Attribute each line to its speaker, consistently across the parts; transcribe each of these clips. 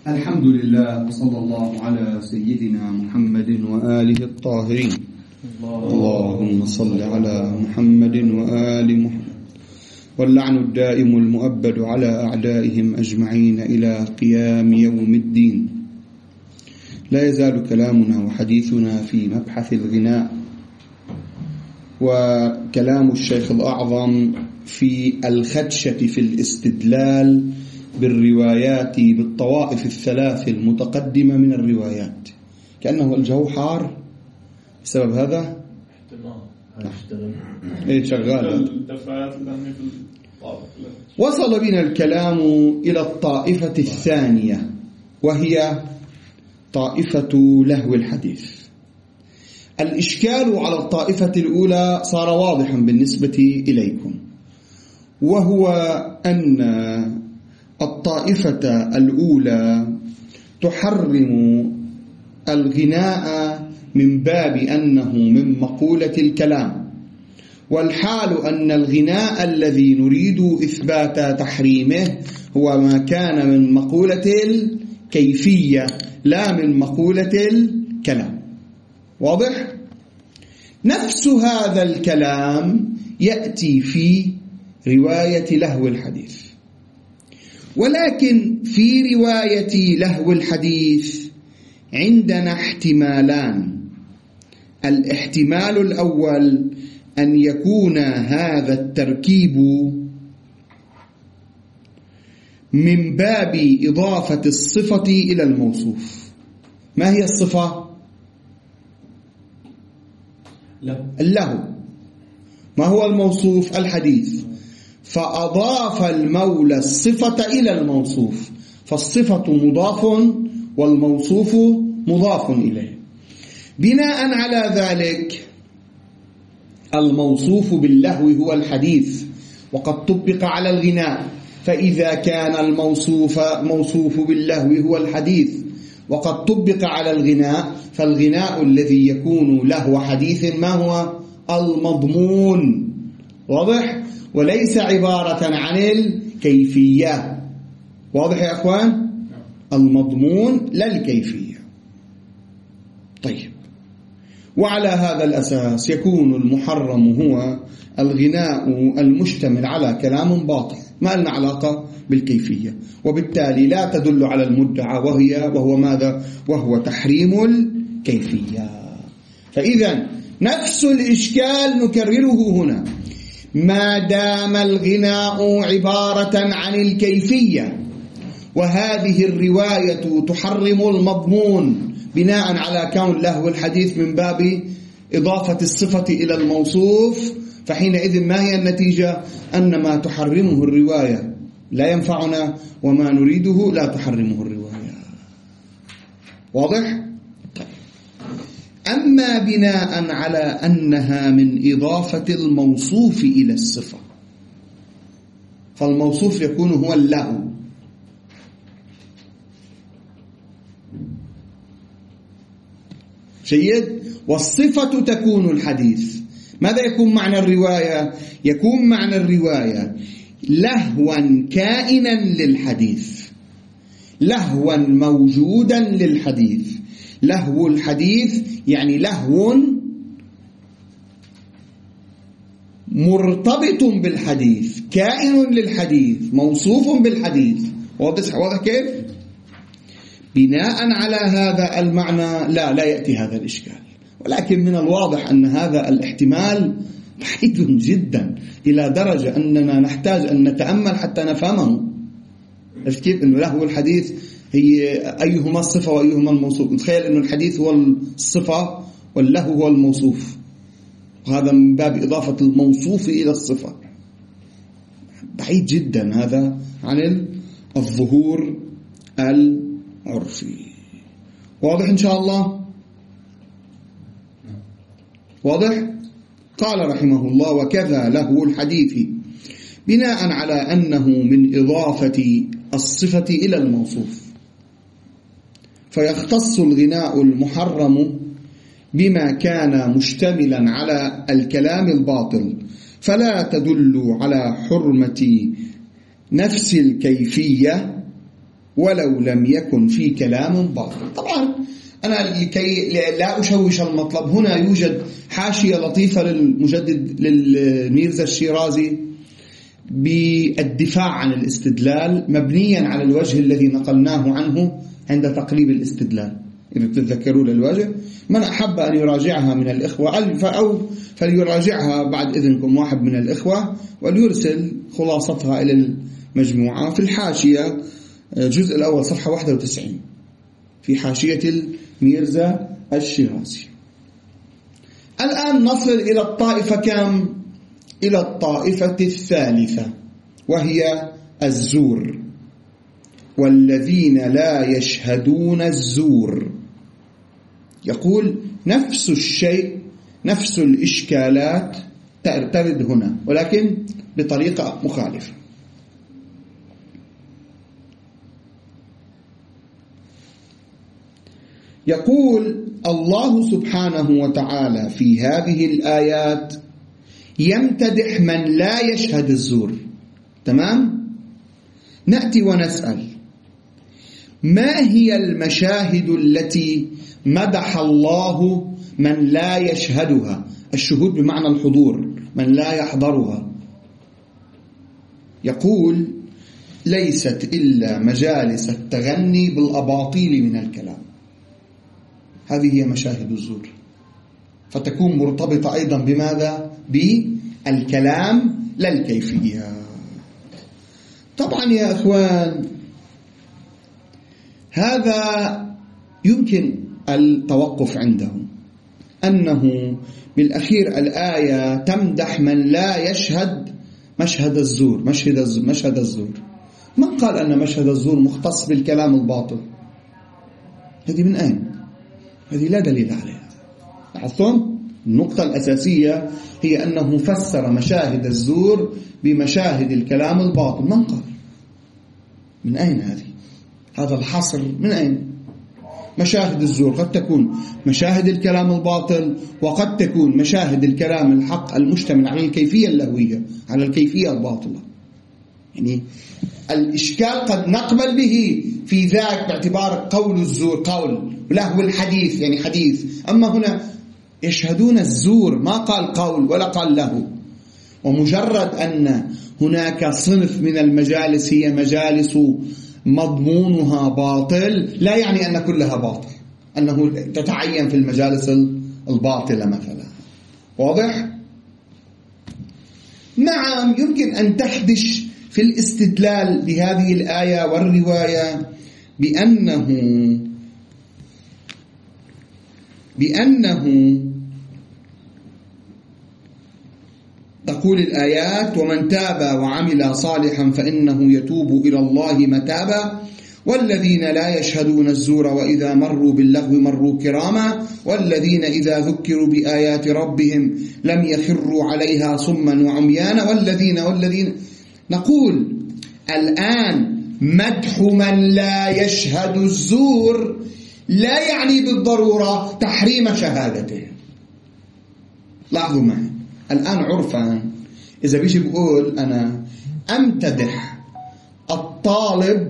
Speaker 1: الحمد لله وصلى الله على سيدنا محمد وآله الطاهرين. اللهم صل على محمد وآل محمد واللعن الدائم المؤبد على أعدائهم أجمعين إلى قيام يوم الدين. لا يزال كلامنا وحديثنا في مبحث الغناء، وكلام الشيخ الأعظم في الخدشة في الاستدلال بالروايات بالطوائف الثلاث المتقدمة من الروايات. كأنه الجو حار بسبب هذا. شغال. وصل بنا الكلام إلى الطائفة الثانية، وهي طائفة لهو الحديث. الإشكال على الطائفة الأولى صار واضحا بالنسبة إليكم، وهو أن الطائفة الأولى تحرم الغناء من باب أنه من مقولة الكلام، والحال أن الغناء الذي نريد إثبات تحريمه هو ما كان من مقولة الكيفية لا من مقولة الكلام. واضح؟ نفس هذا الكلام يأتي في رواية لهو الحديث، ولكن في رواية لهو الحديث عندنا احتمالان. الاحتمال الأول أن يكون هذا التركيب من باب إضافة الصفة إلى الموصوف. ما هي الصفة؟ اللهو. ما هو الموصوف؟ الحديث. فأضاف المولى الصفة إلى الموصوف، فالصفة مضاف والموصوف مضاف إليه. بناء على ذلك الموصوف باللهو هو الحديث، وقد طبق على الغناء. فإذا كان موصوف باللهو هو الحديث وقد طبق على الغناء، فالغناء الذي يكون لهو حديث ما هو؟ المضمون. واضح؟ وليس عبارة عن الكيفية. واضح يا أخوان؟ المضمون لا الكيفية. طيب، وعلى هذا الأساس يكون المحرم هو الغناء المشتمل على كلام باطل ما لنا علاقة بالكيفية، وبالتالي لا تدل على المدعى وهو ماذا؟ وهو تحريم الكيفية. فإذا نفس الإشكال نكرره هنا. ما دام الغناء عبارة عن الكيفية وهذه الرواية تحرم المضمون بناء على كون لهو الحديث من باب إضافة الصفة إلى الموصوف، فحينئذ ما هي النتيجة؟ أن ما تحرمه الرواية لا ينفعنا، وما نريده لا تحرمه الرواية. واضح؟ طيب. أما بناء على أنها من إضافة الموصوف إلى الصفة، فالموصوف يكون هو اللهو. جيد؟ والصفة تكون الحديث. ماذا يكون معنى الرواية؟ يكون معنى الرواية لهوا كائنا للحديث، لهوا موجودا للحديث. لهو الحديث يعني لهو مرتبط بالحديث، كائن للحديث، موصوف بالحديث. واضح كيف؟ بناء على هذا المعنى لا يأتي هذا الإشكال، ولكن من الواضح أن هذا الاحتمال بعيد جدا إلى درجة أننا نحتاج أن نتأمل حتى نفهمه. كيف أنه لهو الحديث هي أيهما الصفة وأيهما الموصوف؟ نتخيل أن الحديث هو الصفة واللهو هو الموصوف، وهذا من باب إضافة الموصوف إلى الصفة. بعيد جدا هذا عن الظهور العرفي. واضح إن شاء الله؟ واضح؟ قال رحمه الله: وكذا لهو الحديث بناء على أنه من إضافة الصفة إلى الموصوف، فيختص الغناء المحرم بما كان مشتملا على الكلام الباطل، فلا تدل على حرمة نفس الكيفية ولو لم يكن في كلام باطل. طبعا أنا لكي لا أشوش المطلب، هنا يوجد حاشية لطيفة للمجدد للميرزا الشيرازي بالدفاع عن الاستدلال مبنيا على الوجه الذي نقلناه عنه عند تقريب الاستدلال. إذا تتذكرون الوجه، من أحب أن يراجعها من الإخوة أو فليراجعها بعد إذنكم واحد من الإخوة وليرسل خلاصتها إلى المجموعة في الحاشية، الجزء الأول صفحة 91 في حاشية الميرزا الشيرازي. الآن نصل إلى الطائفة كم؟ إلى الطائفة الثالثة، وهي الزور، والذين لا يشهدون الزور. يقول نفس الشيء، نفس الإشكالات ترد هنا، ولكن بطريقة مخالفة. يقول الله سبحانه وتعالى في هذه الآيات يمتدح من لا يشهد الزور. تمام؟ نأتي ونسأل ما هي المشاهد التي مدح الله من لا يشهدها؟ الشهود بمعنى الحضور، من لا يحضرها. يقول ليست إلا مجالس التغني بالأباطيل من الكلام. هذه هي مشاهد الزور، فتكون مرتبطة أيضا بماذا؟ بالكلام لا الكيفية. طبعا يا أخوان هذا يمكن التوقف عنده، أنه بالأخير الآية تمدح من لا يشهد مشهد الزور، مشهد الزور. من قال أن مشهد الزور مختص بالكلام الباطل؟ هذه من أين؟ هذه لا دليل عليها. لاحظتم؟ النقطة الأساسية هي أنه فسر مشاهد الزور بمشاهد الكلام الباطل. من قال؟ من أين هذه؟ هذا الحصر من أين؟ مشاهد الزور قد تكون مشاهد الكلام الباطل، وقد تكون مشاهد الكلام الحق المشتمل على الكيفية اللهوية، على الكيفية الباطلة. يعني الإشكال قد نقبل به في ذاك باعتبار قول الزور قول، لهو الحديث يعني حديث. أما هنا يشهدون الزور، ما قال قول ولا قال له. ومجرد أن هناك صنف من المجالس هي مجالس مضمونها باطل لا يعني أن كلها باطل، أنه تتعين في المجالس الباطلة مثلا. واضح؟ نعم يمكن أن تخدش في الاستدلال بهذه الآية والرواية بأنه تقول الآيات ومن تاب وعمل صالحا فإنه يتوب إلى الله متابا، والذين لا يشهدون الزور وإذا مروا باللغو مروا كراما، والذين إذا ذكروا بآيات ربهم لم يخروا عليها صما وعميانا، والذين نقول الآن مدح من لا يشهد الزور لا يعني بالضرورة تحريم شهادته. لاحظوا معي الآن عرفا إذا بيجي بقول أنا أمتدح الطالب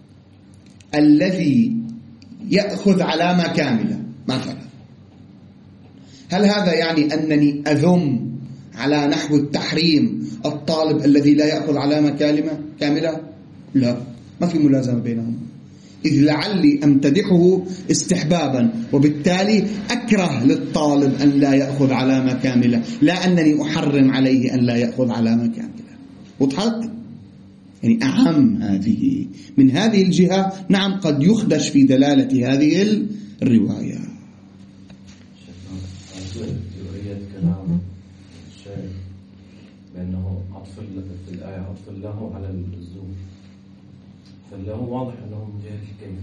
Speaker 1: الذي يأخذ علامة كاملة مثلا، هل هذا يعني أنني أذم على نحو التحريم الطالب الذي لا يأخذ علامة كاملة؟ لا، ما في ملازمة بينهم، إذ لعلي أمتدحه استحبابا، وبالتالي أكره للطالب أن لا يأخذ علامة كاملة، لا أنني أحرم عليه أن لا يأخذ علامة كاملة. وضحت؟ يعني أعم هذه من هذه الجهة. نعم قد يخدش في دلالة هذه الرواية.
Speaker 2: كلام الشيخ بأنه عطف في الآية عطف له على الزور، فالله واضح أنه من جهة الكيف.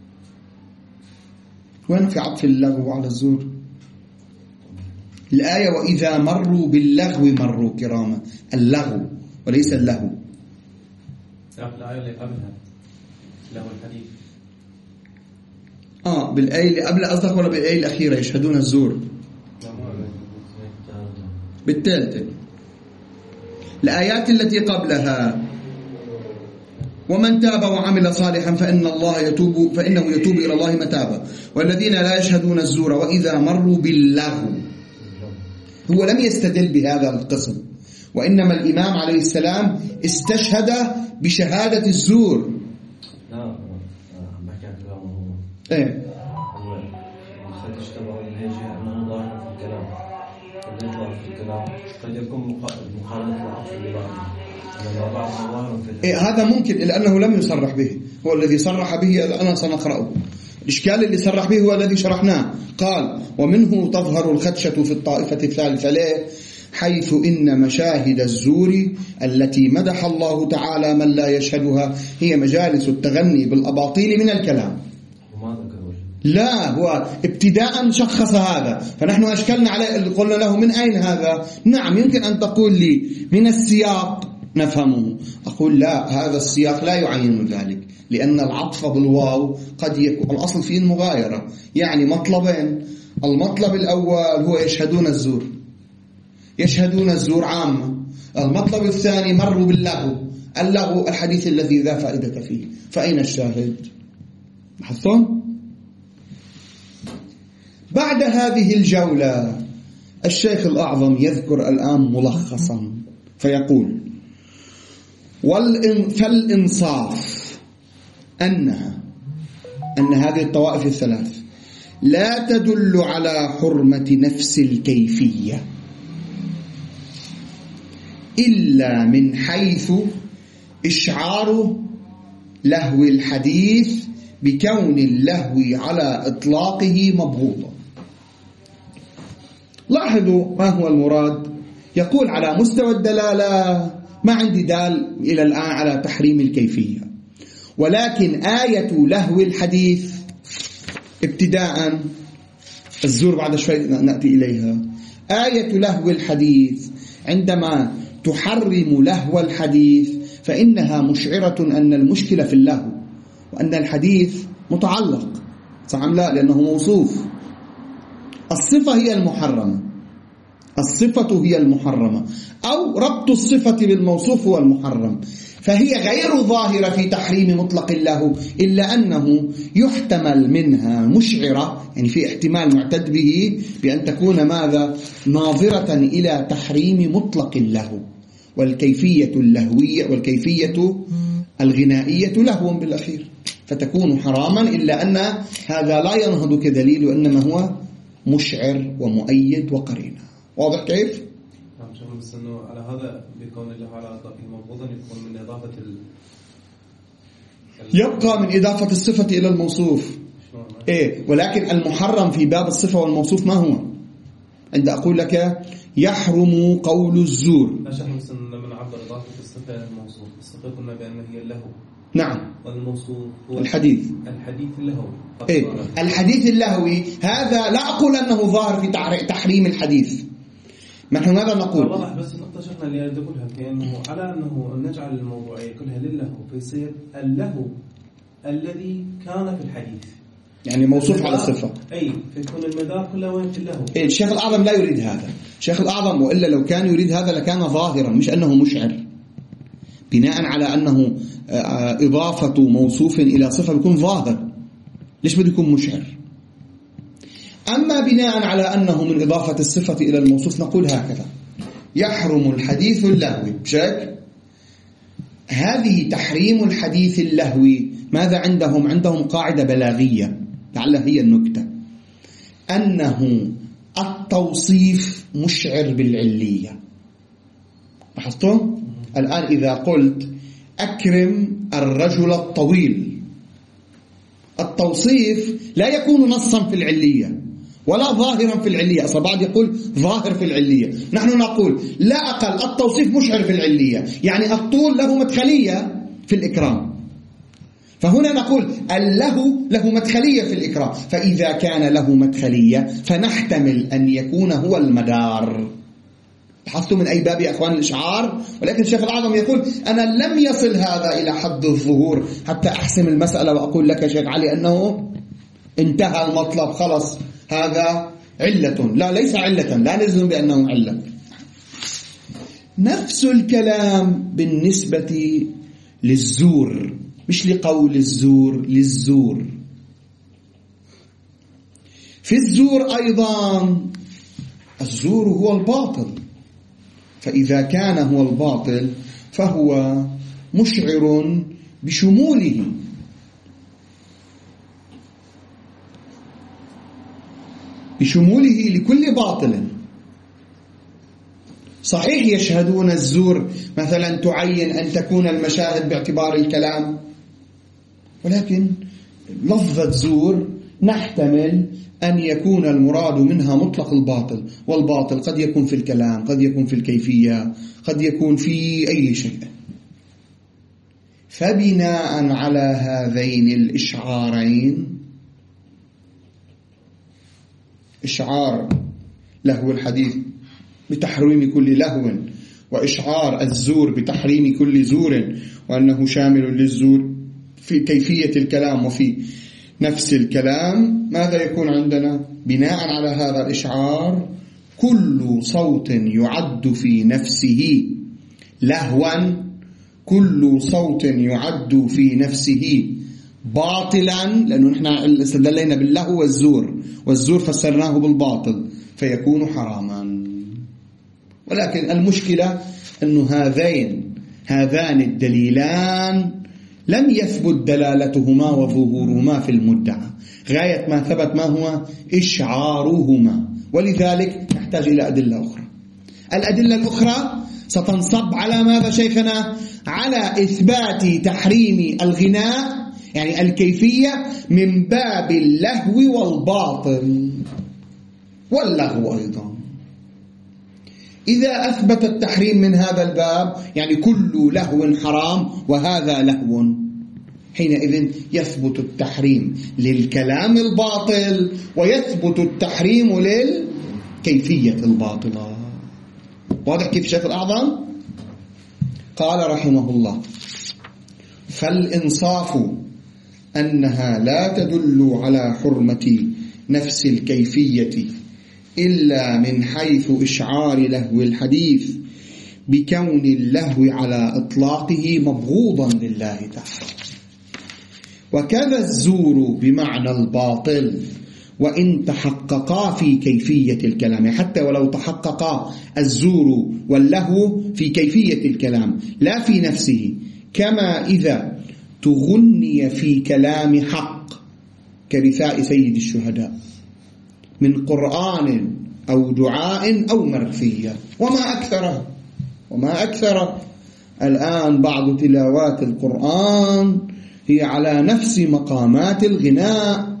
Speaker 1: وين في عطف اللغو على الزور؟ الآية وإذا مروا باللغو مروا كراما، اللغو وليس اللهو.
Speaker 2: الآية اللي قبلها لهو الحديث.
Speaker 1: بالآية اللي قبل قصدك ولا بالآية الأخيرة يشهدون الزور؟ بالثالثة. الآيات التي قبلها ومن تاب وعمل صالحا فإنه يتوب إلى الله متابا، والذين لا يشهدون الزور وإذا مروا باللغو. هو لم يستدل بهذا القسم، وإنما الإمام عليه السلام استشهد بشهادة الزور.
Speaker 2: لا ما كان كلامه
Speaker 1: إيه
Speaker 2: هو ستشتبه الهجة أنه ظاهر في الكلام، ظاهر في الكلام قد يكون مخالف العطف لبعضه.
Speaker 1: هذا ممكن، لأنه لم يصرح به. هو الذي صرح به أنا سنقرأه. الإشكال اللي صرح به هو الذي شرحناه. قال: ومنه تظهر الخدشة في الطائفة الثالثة. ليه؟ حيث إن مشاهد الزور التي مدح الله تعالى من لا يشهدها هي مجالس التغني بالأباطيل من الكلام. لا، هو ابتداء شخص هذا، فنحن أشكلنا عليه، قلنا له من أين هذا؟ نعم يمكن أن تقول لي من السياق نفهمه. أقول لا، هذا السياق لا يعين ذلك، لأن العطف بالواو قد يكون الأصل فيه المغايرة، يعني مطلبين. المطلب الأول هو يشهدون الزور، يشهدون الزور عامة. المطلب الثاني مروا باللغو، اللغو الحديث الذي لا فائدة فيه. فأين الشاهد؟ لاحظتم؟ بعد هذه الجولة الشيخ الأعظم يذكر الآن ملخصا فيقول: فالإنصاف أن هذه الطوائف الثلاث لا تدل على حرمة نفس الكيفية إلا من حيث إشعار لهو الحديث بكون اللهو على إطلاقه مبغوضا. لاحظوا ما هو المراد. يقول على مستوى الدلالة ما عندي دال إلى الآن على تحريم الكيفية، ولكن آية لهو الحديث ابتداء، الزور بعد شوي نأتي إليها. آية لهو الحديث عندما تحرم لهو الحديث فإنها مشعرة أن المشكلة في اللهو، وأن الحديث متعلق، صح أم لا؟ لأنه موصوف. الصفة هي المحرمة، الصفة هي المحرمة، أو ربط الصفة بالموصوف هو المحرم. فهي غير ظاهرة في تحريم مطلق اللهو، إلا أنه يحتمل منها مشعرة، يعني في احتمال معتد به بأن تكون ماذا؟ ناظرة إلى تحريم مطلق اللهو. والكيفية اللهوية والكيفية الغنائية لهو بالأخير، فتكون حراما، إلا أن هذا لا ينهض كدليل، وإنما هو مشعر ومؤيد وقرينة. واضح كيف؟
Speaker 3: نعم شيخ، بس إنه على هذا بيكون له على إطلاقه مبغوضا، يكون من إضافة
Speaker 1: يبقى من إضافة الصفة إلى الموصوف. إيه، ولكن المحرم في باب الصفة والموصوف ما هو؟ عند أقول لك يحرم قول الزور.
Speaker 3: لا شيخ، بس لما نعبر إضافة الصفة إلى الموصوف، الصفة قلنا بأنه هي اللهو.
Speaker 1: نعم.
Speaker 3: والموصوف هو
Speaker 1: الحديث
Speaker 3: اللهوي.
Speaker 1: إيه؟ الحديث اللهوي هذا لا أقول أنه ظاهر في تحريم الحديث. نحن ماذا نقول؟
Speaker 3: واضح، بس النقطة شفنا اللي أقولها كأنه على أنه نجعل الموضوعية كلها للهو، فيصير اللهو الذي كان في الحديث،
Speaker 1: يعني موصوف على الصفة.
Speaker 3: أي فيكون المدار كله وين في اللهو.
Speaker 1: إيه، الشيخ الأعظم لا يريد هذا. الشيخ الأعظم وإلا لو كان يريد هذا لكان ظاهرا، مش أنه مشعر. بناء على أنه إضافة موصوف إلى صفة بيكون ظاهر، ليش بده يكون مشعر؟ أما بناء على أنه من إضافة الصفة إلى الموصوف نقول هكذا: يحرم الحديث اللهوي. بشك هذه تحريم الحديث اللهوي ماذا عندهم؟ عندهم قاعدة بلاغية لعل هي النكتة، أنه التوصيف مشعر بالعلية. لاحظتم؟ الآن إذا قلت أكرم الرجل الطويل، التوصيف لا يكون نصا في العلية ولا ظاهرا في العلية. أصلا بعض يقول ظاهر في العلية، نحن نقول لا أقل، التوصيف مشعر في العلية، يعني الطول له مدخلية في الإكرام. فهنا نقول اللهو له مدخلية في الإكرام، فإذا كان له مدخلية فنحتمل أن يكون هو المدار. لاحظتوا من أي باب يا أخوان الإشعار؟ ولكن الشيخ الأعظم يقول أنا لم يصل هذا إلى حد الظهور حتى أحسم المسألة وأقول لك شيخ علي أنه انتهى المطلب، خلص هذا علة. لا، ليس علة، لا نجزم بأنه علة. نفس الكلام بالنسبة للزور، مش لقول الزور، للزور. في الزور أيضا الزور هو الباطل، فإذا كان هو الباطل فهو مشعر بشموله. بشموله لكل باطل. صحيح يشهدون الزور، مثلا تعين أن تكون المشاهد باعتبار الكلام، ولكن لفظة زور نحتمل أن يكون المراد منها مطلق الباطل، والباطل قد يكون في الكلام، قد يكون في الكيفية، قد يكون في أي شيء. فبناء على هذين الإشعارين، إشعار لهو الحديث بتحريم كل لهو، وإشعار الزور بتحريم كل زور، وأنه شامل للزور في كيفية الكلام وفي نفس الكلام، ماذا يكون عندنا؟ بناء على هذا الإشعار كل صوت يعد في نفسه لهوا، كل صوت يعد في نفسه باطلا، لأنه نحن استدلينا باللهو والزور فسرناه بالباطل، فيكون حراما. ولكن المشكلة أنه هذان الدليلان لم يثبت دلالتهما وظهورهما في المدعى، غاية ما ثبت ما هو إشعارهما، ولذلك نحتاج إلى أدلة أخرى. الأدلة الأخرى ستنصب على ماذا شيخنا؟ على إثبات تحريم الغناء، يعني الكيفية، من باب اللهو والباطل واللغو أيضا. إذا أثبت التحريم من هذا الباب، يعني كل لهو حرام وهذا لهو، حينئذ يثبت التحريم للكلام الباطل ويثبت التحريم للكيفية الباطلة. واضح كيف الشيخ الأعظم؟ قال رحمه الله: فالإنصاف أنها لا تدل على حرمة نفس الكيفية إلا من حيث إشعار لهو الحديث بكون اللهو على إطلاقه مبغوضا لله تعالى، وكذا الزور بمعنى الباطل وإن تحققا في كيفية الكلام، حتى ولو تحققا الزور واللهو في كيفية الكلام لا في نفسه، كما إذا تغني في كلام حق كرثاء سيد الشهداء من قرآن أو دعاء أو مرثية. وما أكثر الآن بعض تلاوات القرآن هي على نفس مقامات الغناء،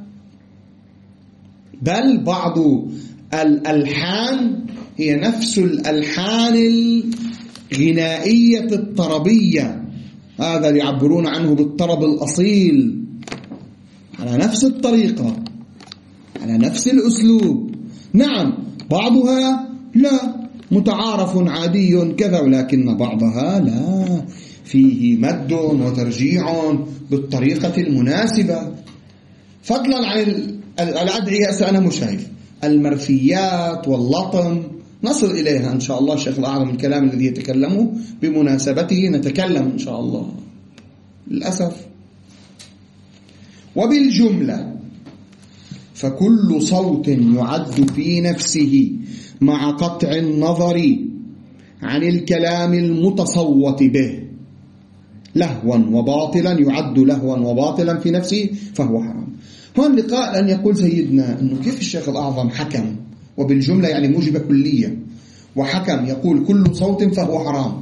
Speaker 1: بل بعض الألحان هي نفس الألحان الغنائية الطربية، هذا يعبرون عنه بالطرب الأصيل، على نفس الطريقة، على نفس الأسلوب. نعم بعضها لا متعارف عادي كذا، ولكن بعضها لا، فيه مد وترجيع بالطريقة المناسبة. فضلا عن الأدعية، أنا مشاهد المرثيات واللطم نصل إليها إن شاء الله. الشيخ الأعظم الكلام الذي يتكلمه بمناسبته نتكلم إن شاء الله للأسف. وبالجملة فكل صوت يعد في نفسه مع قطع النظر عن الكلام المتصوت به لهوا وباطلا، يعد لهوا وباطلا في نفسه فهو حرام. هون لقاء أن يقول سيدنا أنه كيف الشيخ الأعظم حكم وبالجملة يعني موجبة كلية، وحكم يقول كل صوت فهو حرام،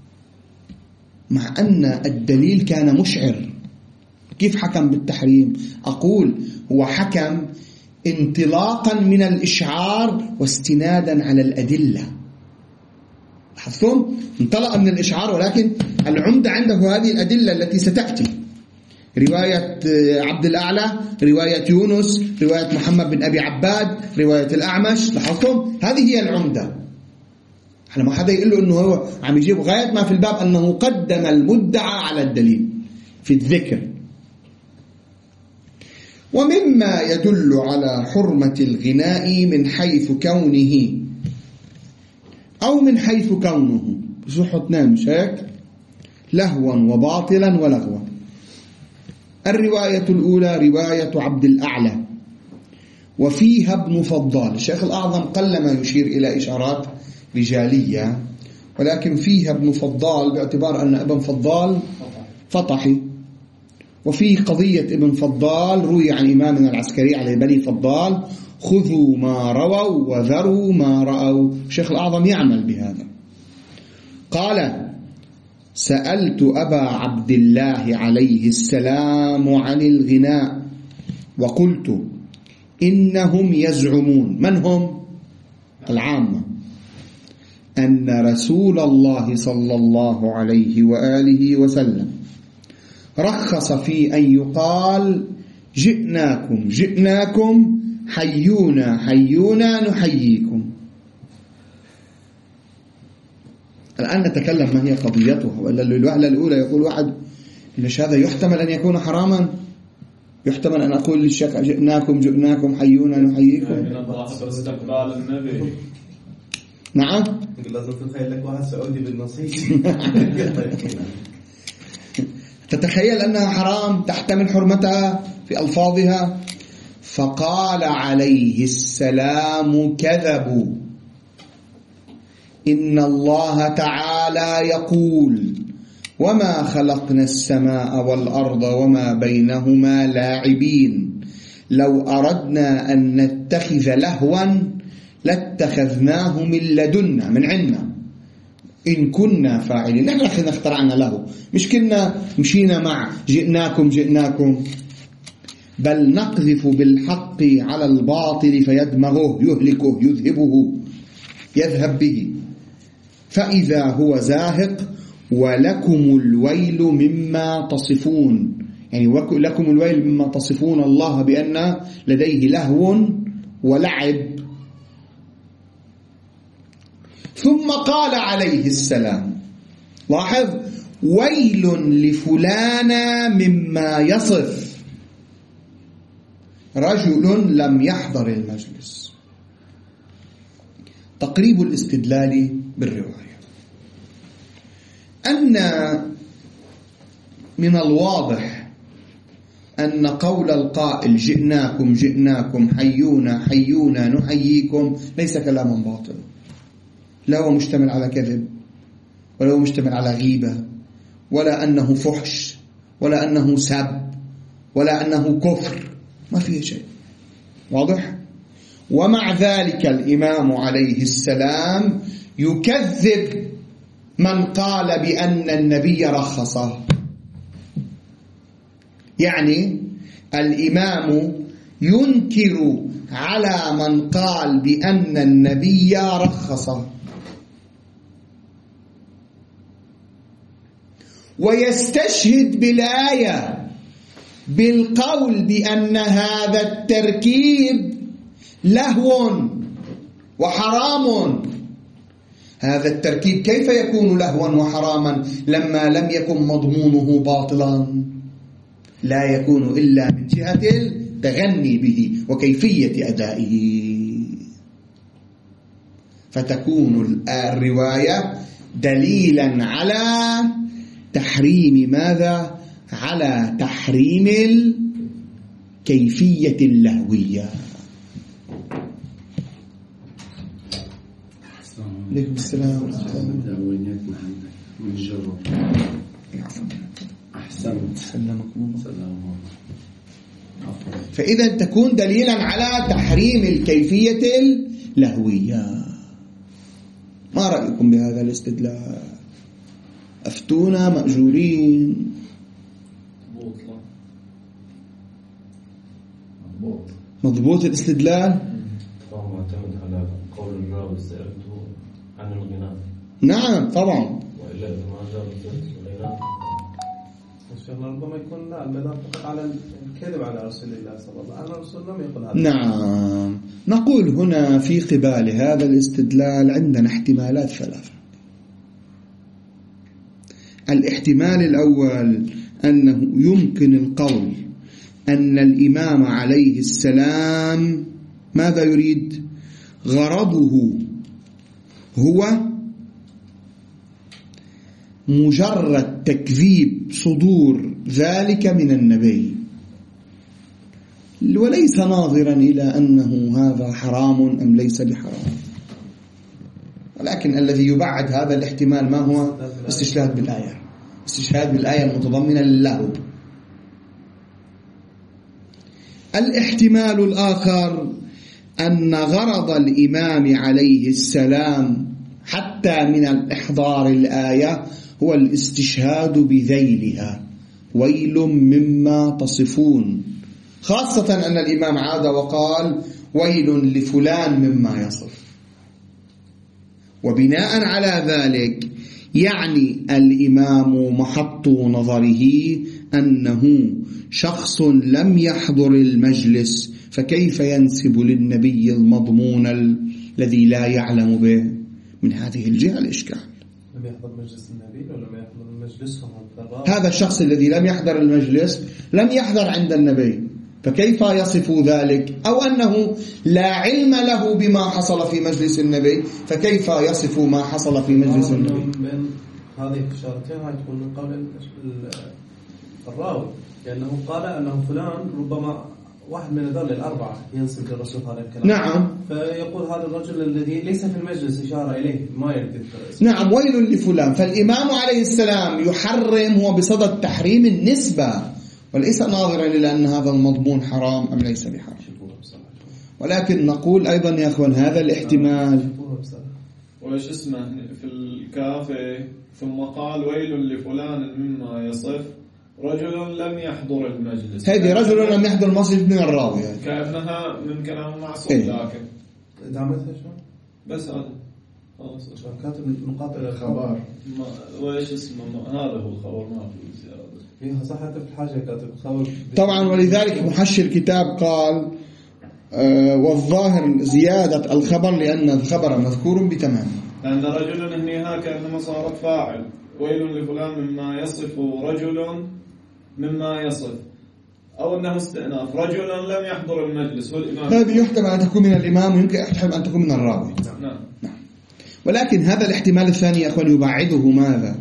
Speaker 1: مع أن الدليل كان مشعر. كيف حكم بالتحريم؟ أقول هو حكم انطلاقا من الإشعار واستنادا على الأدلة. لاحظتم؟ انطلق من الإشعار، ولكن العمدة عنده هذه الأدلة التي ستأتي: رواية عبد الأعلى، رواية يونس، رواية محمد بن أبي عباد، رواية الأعمش. لاحظتم؟ هذه هي العمدة. على ما حدا يقول له أنه هو عم يجيب غاية ما في الباب أنه قدم المدعى على الدليل في الذكر. ومما يدل على حرمة الغناء من حيث كونه أو من حيث كونه، بصحة نام مش هيك؟ لهوا وباطلا ولغوا. الرواية الأولى رواية عبد الأعلى وفيها ابن فضال. الشيخ الأعظم قلما يشير إلى إشارات رجالية، ولكن فيها ابن فضال باعتبار أن ابن فضال فطحي، وفي قضية ابن فضال روي عن إمامنا العسكري علي بني فضال: خذوا ما رووا وذروا ما رأوا. الشيخ الأعظم يعمل بهذا. قال: سألت أبا عبد الله عليه السلام عن الغناء وقلت إنهم يزعمون، من هم؟ العامة، أن رسول الله صلى الله عليه وآله وسلم رخص في أن يقال جئناكم جئناكم حيونا حيونا نحييكم. الآن نتكلم ما هي قضيتها. وإلا الوهلة الأولى يقول واحد: ليش هذا يحتمل أن يكون حراما؟ يحتمل أن أقول للشيخ جئناكم جئناكم حيونا نحييكم؟
Speaker 2: استقبال النبي.
Speaker 1: نعم،
Speaker 3: لازم تتخيل لك واحد سعودي بالنصيص.
Speaker 1: تتخيل أنها حرام، تحتمل حرمتها في ألفاظها. فقال عليه السلام: كذبوا، إن الله تعالى يقول: وما خلقنا السماء والأرض وما بينهما لاعبين، لو أردنا أن نتخذ لهوا لاتخذناه من لدنا، من عندنا، إن كنا فاعلين. نحن اخترعنا له، مش كنا مشينا مع جئناكم جئناكم، بل نقذف بالحق على الباطل فيدمغه يهلكه يذهبه يذهب به فإذا هو زاهق. ولكم الويل مما تصفون، يعني لكم الويل مما تصفون الله بأن لديه لهو ولعب. ثم قال عليه السلام، لاحظ: ويل لفلانا مما يصف رجل لم يحضر المجلس. تقريب الاستدلال بالرواية أن من الواضح أن قول القائل جئناكم جئناكم حيونا حيونا نحييكم ليس كلاما باطلا، لا هو مشتمل على كذب، ولا هو مشتمل على غيبة، ولا أنه فحش، ولا أنه سب، ولا أنه كفر، ما فيه شيء. واضح؟ ومع ذلك الإمام عليه السلام يكذب من قال بأن النبي رخصه. يعني الإمام ينكر على من قال بأن النبي رخصه، ويستشهد بالآية بالقول بأن هذا التركيب لهو وحرام. هذا التركيب كيف يكون لهوا وحراما لما لم يكن مضمونه باطلا؟ لا يكون إلا من جهة التغني به وكيفية أدائه. فتكون الرواية دليلا على تحريم ماذا؟ على تحريم الكيفية اللهوية. عليكم السلام ورحمة الله. أحسنت. فإذا تكون دليلا على تحريم الكيفية اللهوية. ما رأيكم بهذا الاستدلال؟ أفتونا مأجورين. مضبوط الاستدلال؟
Speaker 2: معتمد على قول الراوي سألته عن الغناء.
Speaker 1: نعم طبعا.
Speaker 2: وإلا إذا ما جاء الغناء
Speaker 3: ربما يكون لا المدار فقط على الكذب على رسول الله صلى الله عليه وسلم. الرسول لم يقل هذا.
Speaker 1: نعم. نقول هنا في قبال هذا الاستدلال عندنا احتمالات ثلاثة. الاحتمال الأول أنه يمكن القول أن الإمام عليه السلام ماذا يريد؟ غرضه هو مجرد تكذيب صدور ذلك من النبي، وليس ناظرا إلى أنه هذا حرام أم ليس بحرام. ولكن الذي يبعد هذا الاحتمال ما هو؟ استشهاد بالآية، استشهاد بالآية المتضمنة لله. الاحتمال الآخر أن غرض الإمام عليه السلام حتى من الإحضار الآية هو الاستشهاد بذيلها، ويل مما تصفون، خاصة أن الإمام عاد وقال ويل لفلان مما يصف. وبناء على ذلك يعني الإمام محط نظره أنه شخص لم يحضر المجلس، فكيف ينسب للنبي المضمون الذي لا يعلم به؟ من هذه الجهة الإشكال.
Speaker 3: لم يحضر مجلس النبي ولا لم يحضر مجلسهم؟
Speaker 1: هذا الشخص الذي لم يحضر المجلس لم يحضر عند النبي، فكيف يصف ذلك؟ أو أنه لا علم له بما حصل في مجلس النبي، فكيف يصف ما حصل في مجلس النبي؟
Speaker 3: من هذه الإشارتين هاي تكون من قبل الراوي، لأنه قال أنه فلان ربما واحد من هذول الأربعة ينسب للرسول هذا الكلام.
Speaker 1: نعم.
Speaker 3: فيقول هذا الرجل الذي ليس في المجلس إشارة إليه ما يذكر.
Speaker 1: نعم، ويل لفلان. فالإمام عليه السلام يحرم، هو بصدد تحريم النسبة، وليس ناظرا إلى أن هذا المضمون حرام أم ليس بحرام. ولكن نقول أيضا يا أخوان هذا الاحتمال.
Speaker 4: وإيش اسمه في الكافي ثم قال ويل لفلان مما يصف رجل لم يحضر المجلس.
Speaker 1: هذه رجل لم يحضر المسجد من الراوي
Speaker 4: كأنها من كلام معصوم. لكن
Speaker 3: دعمتها شو؟
Speaker 4: بس هذا خلاص
Speaker 3: كاتب نقاط الخبر.
Speaker 4: وإيش اسمه هذا هو الخبر، ما في زيادة
Speaker 3: فيها صح حتى في الحاجة كاتب الخبر.
Speaker 1: طبعا ولذلك محشي الكتاب قال والظاهر زيادة الخبر لأن الخبر مذكور بتمام.
Speaker 4: لأن رجل هنيها كأنما صارت فاعل، ويل لفلان مما يصف رجل مما يصف، أو أنه استئناف رجل لم يحضر المجلس والإمام.
Speaker 1: هذه يحتمل أن تكون من الإمام ويمكن يحتمل أن تكون من الراوي.
Speaker 4: نعم.
Speaker 1: ولكن هذا الاحتمال الثاني يا أخوان يبعده ماذا؟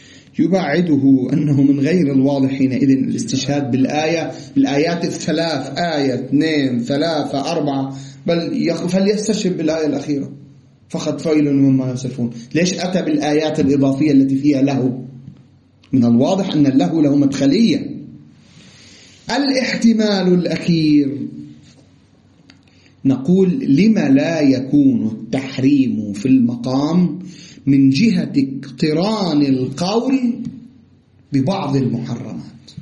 Speaker 1: يبعده أنه من غير الواضح حينئذ الاستشهاد بالآيات الثلاث، آية 2 3 4، بل فليستشهد بالآية الأخيرة فقط فويل مما يصفون. ليش أتى بالآيات الإضافية التي فيها له؟ من الواضح أن له مدخلية. الاحتمال الأخير نقول لما لا يكون التحريم في المقام من جهة اقتران القول ببعض المحرمات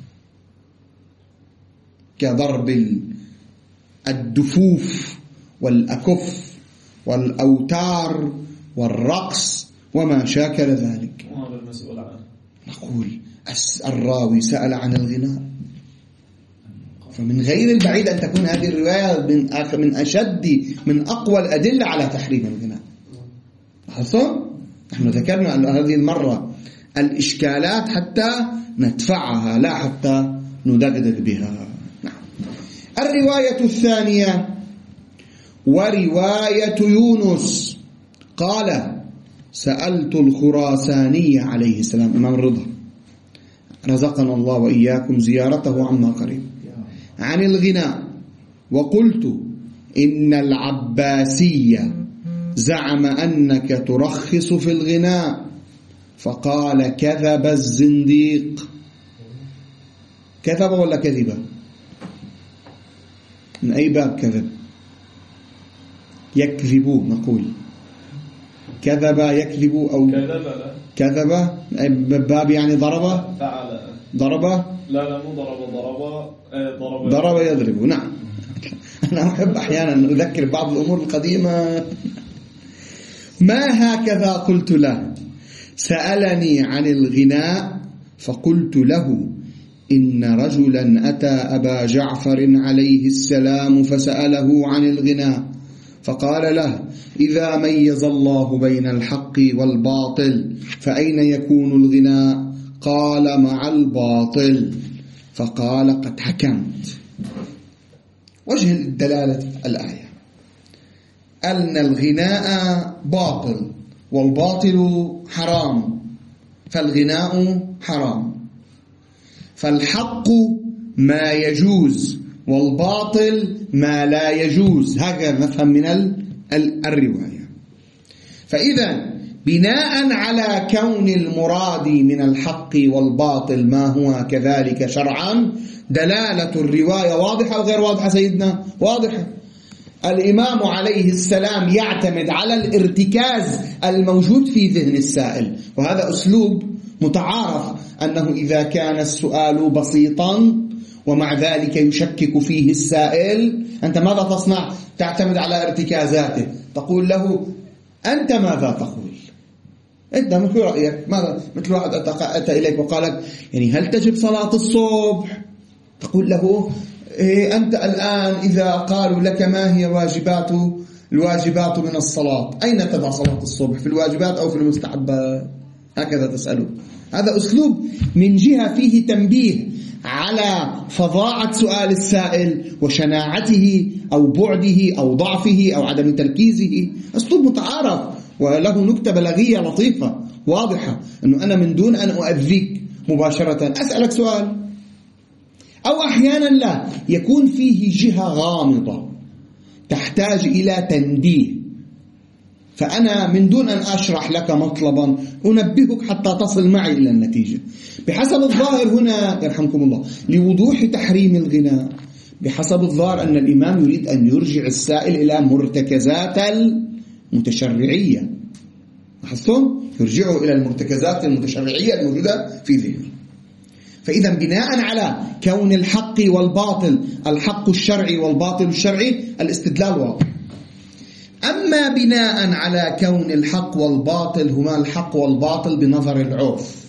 Speaker 1: كضرب الدفوف والأكف والأوتار والرقص وما شاكل ذلك.
Speaker 4: وهذا المسؤول عنه.
Speaker 1: نقول الراوي سأل عن الغناء، فمن غير البعيد أن تكون هذه الرواية من أشد من أقوى الأدلة على تحريم الغناء. حصل؟ نحن ذكرنا أن هذه المرة الإشكالات حتى ندفعها لا حتى ندغدغ بها. نعم. الرواية الثانية ورواية يونس قال سألت الخراساني عليه السلام إمام الرضا رزقنا الله وإياكم زيارته عما قريب عن الغناء، وقلت إن العباسية زعم أنك ترخص في الغناء، فقال كذب الزنديق. كذب ولا كذب؟ من أي باب كذب؟ يكذب نقول كذب يكذب أو كذب باب يعني ضرب ضرب
Speaker 4: لا مو
Speaker 1: ضرب يضرب. نعم. أنا أحب أحيانا أذكر بعض الأمور القديمة. ما هكذا قلت له سألني عن الغناء فقلت له إن رجلا أتى أبا جعفر عليه السلام فسأله عن الغناء فقال له إذا ميز الله بين الحق والباطل فأين يكون الغناء؟ قال مع الباطل. فقال قد حكمت. وجه الدلالة الآية أن الغناء باطل والباطل حرام، فالغناء حرام. فالحق ما يجوز والباطل ما لا يجوز، هكذا نفهم من الرواية. فإذا بناء على كون المراد من الحق والباطل ما هو كذلك شرعا، دلالة الرواية واضحة أو غير واضحة سيدنا؟ واضحة. الإمام عليه السلام يعتمد على الارتكاز الموجود في ذهن السائل، وهذا أسلوب متعارف أنه إذا كان السؤال بسيطا ومع ذلك يشكك فيه السائل، أنت ماذا تصنع؟ تعتمد على ارتكازاته، تقول له أنت ماذا تقول؟ أنت مثل رأيك ماذا؟ مثل واحد أتى إليك وقال لك يعني هل تجب صلاة الصبح؟ تقول له أنت الآن إذا قالوا لك ما هي الواجبات من الصلاة، أين تضع صلاة الصبح؟ في الواجبات أو في المستحبات؟ هكذا تسأله. هذا أسلوب من جهة فيه تنبيه على فظاعة سؤال السائل وشناعته أو بعده أو ضعفه أو عدم تركيزه، أسلوب متعارف وله نكتة بلاغية لطيفة واضحة، أنه أنا من دون أن أؤذيك مباشرة أسألك سؤال. أو أحيانا لا يكون فيه جهة غامضة تحتاج إلى تنبيه، فأنا من دون أن أشرح لك مطلبا أنبهك حتى تصل معي إلى النتيجة. بحسب الظاهر هنا يرحمكم الله لوضوح تحريم الغناء، بحسب الظاهر أن الإمام يريد أن يرجع السائل إلى مرتكزات المتشرعية. لاحظتم؟ يرجعه إلى المرتكزات المتشرعية الموجودة في ذهنه. فإذا بناء على كون الحق والباطل الحق الشرعي والباطل الشرعي الاستدلال واضح. أما بناء على كون الحق والباطل هما الحق والباطل بنظر العرف،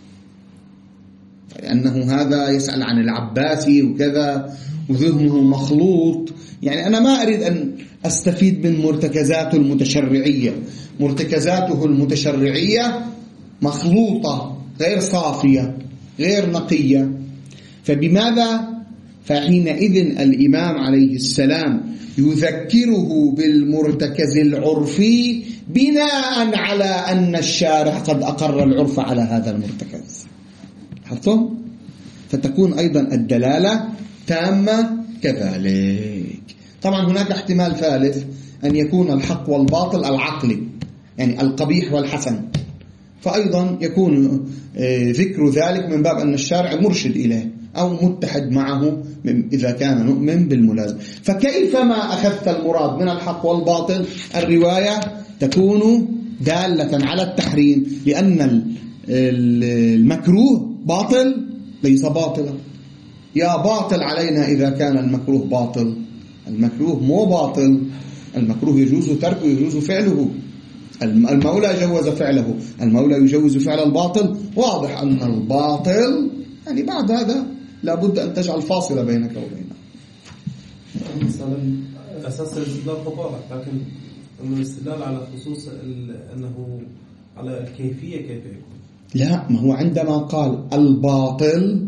Speaker 1: لأنه هذا يسأل عن العباسي وكذا وذهنه مخلوط، يعني أنا ما أريد أن أستفيد من مرتكزاته المتشرعية، مرتكزاته المتشرعية مخلوطة غير صافية غير نقية. فبماذا؟ فحينئذ الإمام عليه السلام يذكره بالمرتكز العرفي بناء على أن الشارع قد أقر العرف على هذا المرتكز. لاحظتم؟ فتكون أيضا الدلالة تامة كذلك. طبعا هناك احتمال ثالث أن يكون الحق والباطل العقلي، يعني القبيح والحسن، فأيضا يكون ذكر ذلك من باب أن الشارع مرشد إليه أو متحد معه إذا كان نؤمن بالملازم. فكيفما أخذت المراد من الحق والباطل الرواية تكون دالة على التحريم، لأن المكروه باطل ليس باطلا. يا باطل علينا إذا كان المكروه باطل، المكروه مو باطل، المكروه يجوز تركه يجوز فعله. المولى جوز فعله، المولى يجوز فعل الباطل. واضح أن الباطل يعني بعد هذا لابد أن تجعل فاصلة بينك وبينه.
Speaker 3: مثلا أساس الاستدلال خطأ، لكن الاستدلال على خصوص أنه على الكيفية كيف يكون؟
Speaker 1: لا، ما هو عندما قال الباطل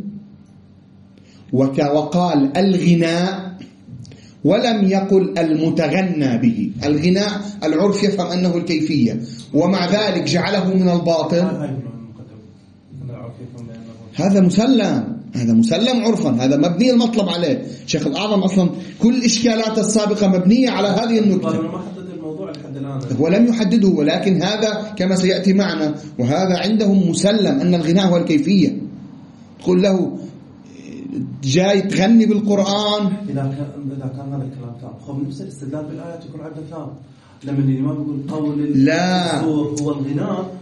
Speaker 1: وقال الغناء ولم يقل المتغنى به. الغناء العرف يفهم أنه الكيفية، ومع ذلك جعله من الباطل. هذا مسلم عرفا، هذا مبني المطلب عليه. شيخ الأعظم أصلا كل إشكالات السابقة مبنية على هذه النقطة.
Speaker 3: ما حدد الموضوع لحد الآن،
Speaker 1: هو لم يحدده، ولكن هذا كما سيأتي معنا، وهذا عندهم مسلم أن الغناء هو الكيفية. تقول له جاي تغني بالقرآن،
Speaker 3: إذا كان هذا الكلام تام، خب نفس الاستدلال بالآيات يكون عندنا تام. لما الإمام يقول قول الزور هو الغناء،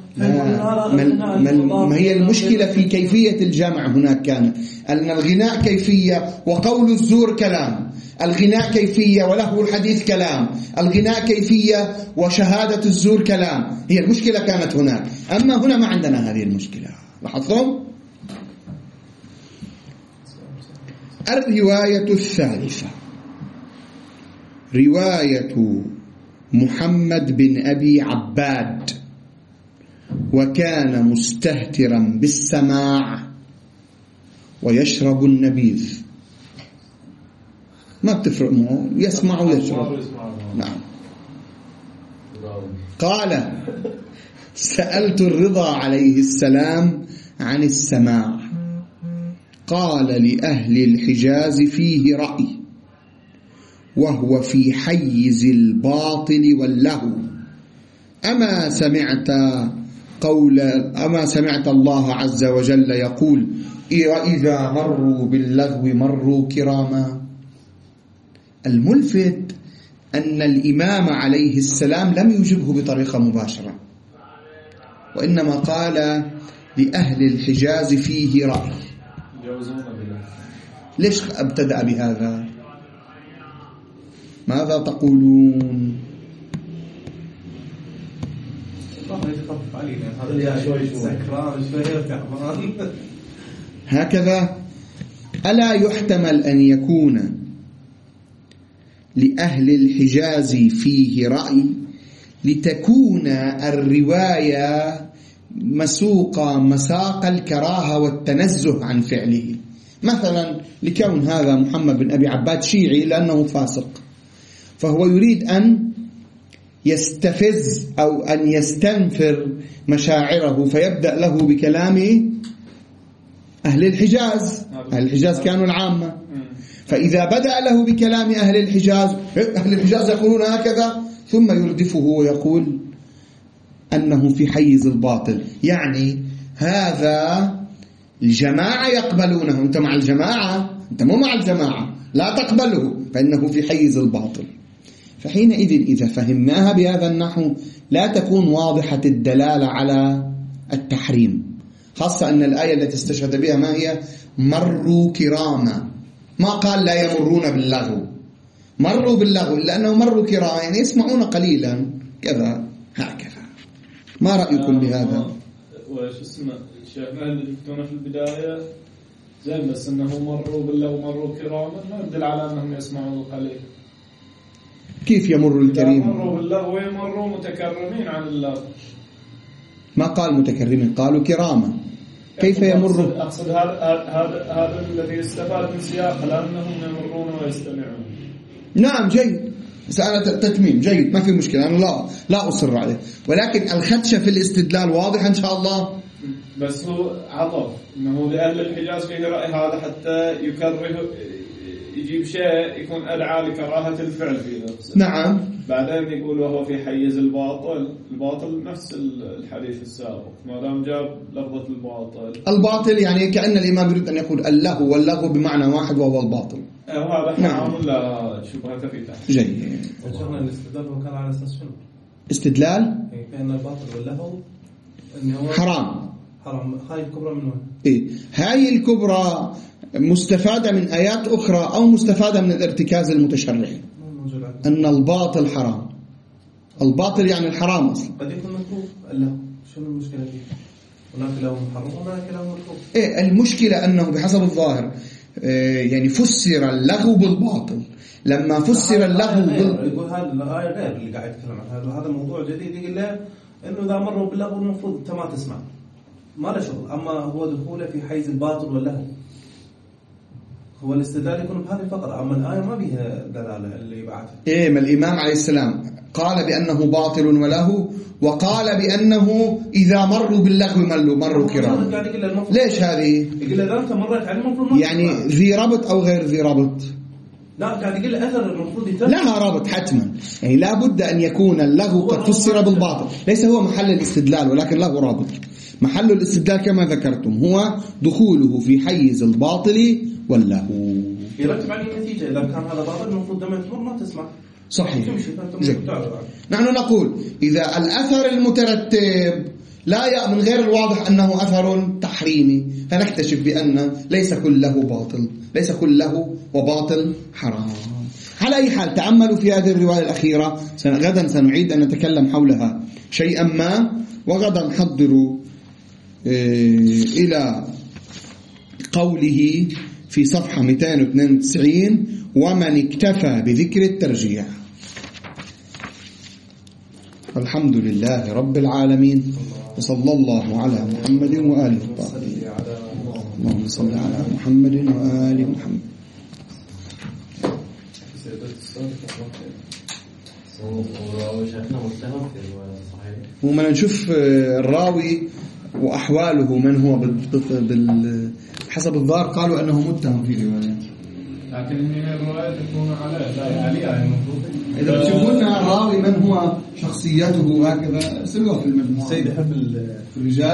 Speaker 1: ما هي المشكلة في كيفية الجمع؟ هناك كانت أن الغناء كيفية وقول الزور كلام، الغناء كيفية ولهو الحديث كلام، الغناء كيفية وشهادة الزور كلام. هي المشكلة كانت هناك، أما هنا ما عندنا هذه المشكلة. لاحظتم؟ الرواية الثالثة رواية محمد بن أبي عباد، وكان مستهترا بالسماع ويشرب النبيذ. ما بتفرق معه، يسمع ويشرب. نعم. قال سألت الرضا عليه السلام عن السماع، قال لأهل الحجاز فيه رأي، وهو في حيز الباطل واللهو. أما سمعت الله عز وجل يقول وإذا مروا باللغو مروا كراما. الملفت أن الإمام عليه السلام لم يجبه بطريقة مباشرة، وإنما قال لأهل الحجاز فيه رأي. ليش ابتدأ بهذا؟ ماذا تقولون؟ هكذا ألا يحتمل أن يكون لأهل الحجاز فيه رأي لتكون الرواية مسوقة مساق الكراهة والتنزه عن فعله؟ مثلا لكون هذا محمد بن أبي عباد شيعي لأنه فاسق، فهو يريد أن يستفز أو أن يستنفر مشاعره، فيبدأ له بكلام أهل الحجاز. أهل الحجاز كانوا العامة، فإذا بدأ له بكلام أهل الحجاز يقولون هكذا، ثم يردفه ويقول أنه في حيز الباطل. يعني هذا الجماعة يقبلونه، أنت مع الجماعة، أنت مو مع الجماعة، لا تقبله، فإنه في حيز الباطل. فحينئذ إذا فهمناها بهذا النحو لا تكون واضحة الدلالة على التحريم، خاصة أن الآية التي استشهد بها ما هي؟ مروا كراما. ما قال لا يمرون باللغو، مروا باللغو، لأنه مروا كراما يعني يسمعون قليلا كذا هكذا. ما رأيكم بهذا؟
Speaker 4: وش اسمه الشيخنا اللي ذكرنا في البداية زين، بس أنه مروا باللغو مروا كراما ما يدل على أنهم يسمعون قليل.
Speaker 1: كيف يمر الكريم؟
Speaker 4: مروا باللغو ويمروا متكرمين عن اللغو.
Speaker 1: ما قال متكرمين، قالوا كراما. كيف يمر؟
Speaker 4: أقصد هذا الذي استفاد من سياق لأنهم يمرون ويستمعون.
Speaker 1: نعم جيد، سألت التتميم جيد، ما في مشكلة، أنا لا أصر عليه، ولكن الخدشة في الاستدلال واضح إن شاء الله.
Speaker 4: بس هو عطف إنه لأهل الحجاز فيه رأي هذا حتى يكره، يجيب شيء يكون أدعى لكراهة الفعل فيه.
Speaker 1: نعم.
Speaker 4: بعدين يقول وهو في حيز الباطل نفس الحديث السابق، ما دام جاب لفظة
Speaker 1: الباطل يعني كأن الإمام يريد أن يقول اللهو واللغو بمعنى واحد وهو الباطل.
Speaker 4: وهذا حرام ولا شبهة في تحت.
Speaker 1: جيد.
Speaker 3: وشغلنا الاستدلال كان على أساس شنو؟
Speaker 1: استدلال؟
Speaker 3: كأن الباطل واللهو
Speaker 1: حرام.
Speaker 3: هاي الكبرى من وين؟
Speaker 1: إيه، هاي الكبرى مستفادة من آيات أخرى أو مستفادة من الارتكاز المتشرعي، أن الباطل حرام. الباطل يعني الحرام أصلا.
Speaker 3: قد يكون مكروه اللهو، شنو المشكلة فيه؟ هناك لهو محرم وهناك لهو مكروه.
Speaker 1: إيه، المشكلة أنه بحسب الظاهر يعني فسر اللغو بالباطل. لما فسر اللغو
Speaker 3: يقول هذا الآية غير اللي قاعد يتكلم عنها، هذا موضوع جديد. يقول له إنه إذا مروا باللغو المفروض أنت ما تسمع، ما له شغل. أما هو دخوله في حيز الباطل واللهو، هو الاستدلال يكون بهذه الفقرة. أما الآية ما بيها دلالة اللي بعدها. إيه،
Speaker 1: ما الإمام عليه السلام قال بأنه باطل ولهو، وقال بأنه إذا مروا باللغو مروا كرام. ليش هذه؟
Speaker 3: يقول إذا أنت مرت على المفروض
Speaker 1: يعني ذي ربط أو غير ذي ربط؟
Speaker 3: لا، قاعد يقول أثر المفروض يتم.
Speaker 1: لها ربط حتما، يعني لا بد أن يكون اللغو قد فسر بالباطل. ليس هو محل الاستدلال، ولكن له رابط. محل الاستدلال كما ذكرتم هو دخوله في حيز الباطل واللهو.
Speaker 3: يرتب عليه النتيجة. إذا كان هذا باطل المفروض لما تمر ما تسمع.
Speaker 1: صحيح. نحن نقول إذا الأثر المترتب لا من غير الواضح أنه أثر تحريمي، فنكتشف بأن ليس كله باطل، ليس كله وباطل حرام. على أي حال تأملوا في هذه الرواية الأخيرة، غدا سنعيد أن نتكلم حولها شيئا ما، وغدا نحضر إلى قوله في صفحة 292 ومن اكتفى بذكر الترجيح. الحمد لله رب العالمين، وصلى الله على محمد وآله الطاهرين. اللهم صل على محمد وآل محمد.
Speaker 2: وشيخنا متهم في الرواية الصحيحة.
Speaker 1: وما نشوف الراوي وأحواله من هو حسب الظاهر قالوا أنه متهم في رواية،
Speaker 4: لكن هي الرواية تكون عليها المفروض.
Speaker 1: إذا بتشوفون الراوي من هو شخصيته هكذا سلوه في المجموعة.
Speaker 3: السيد يحب
Speaker 1: الرجال